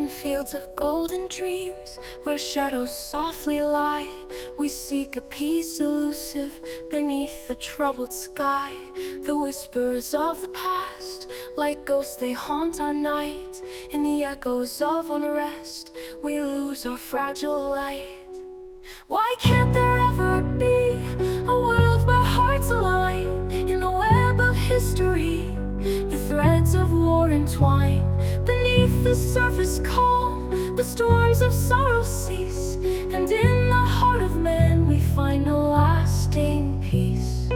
In fields of golden dreams, where shadows softly lie, we seek a peace elusive beneath the troubled sky. The whispers of the past, like ghosts they haunt our night. In the echoes of unrest, we lose our fragile light. Why can't there ever be a world where hearts align? In the web of history, the threads of war entwine. Beneath the surface calm, the storms of sorrow cease, and in the heart of man we find a lasting peace.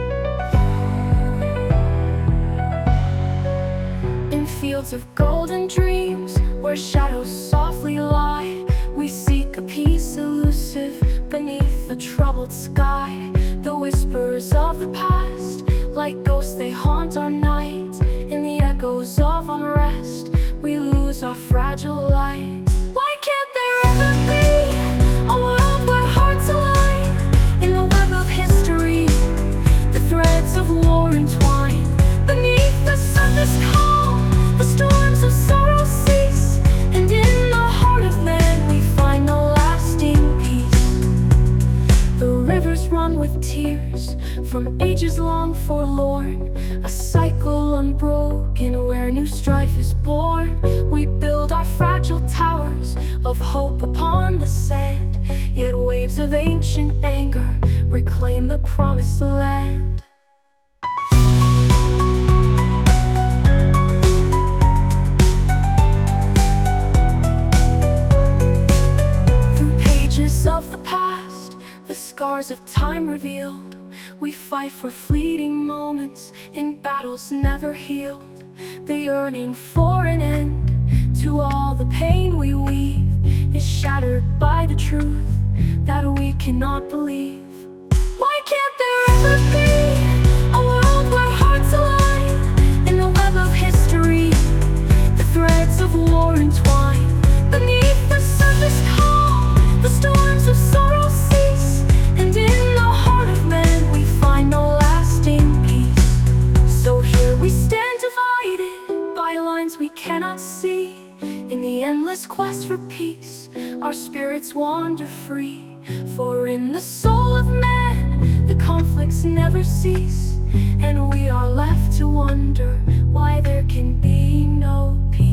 In fields of golden dreams, where shadows softly lie, we seek a peace elusive beneath the troubled sky. The whispers of the past, like ghosts they haunt our night. In the echoes of unrest, we lose our fragile light. Why can't there ever be a world where hearts align? In the web of history, the threads of war entwine. Beneath the surface calm, the storms of sorrow cease, and in the heart of man we find a lasting peace. The rivers run with tears from ages long forlorn, a cycle unbroken where new strife is born. We build our fragile towers of hope upon the sand, yet waves of ancient anger reclaim the promised land. Through pages of the past, the scars of time revealed, we fight for fleeting moments in battles never healed. The yearning for an end to all the pain we weave is shattered by the truth that we cannot believe. Why can't there ever be a world where hearts align? In the web of history, the threads of war entwine. Beneath the surface calm, the storms of sorrow cease, and in the heart of man we find no lasting peace. So here we stand divided by lines we cannot see. In the endless quest for peace, our spirits wander free. For in the soul of man, the conflicts never cease, and we are left to wonder why there can be no peace.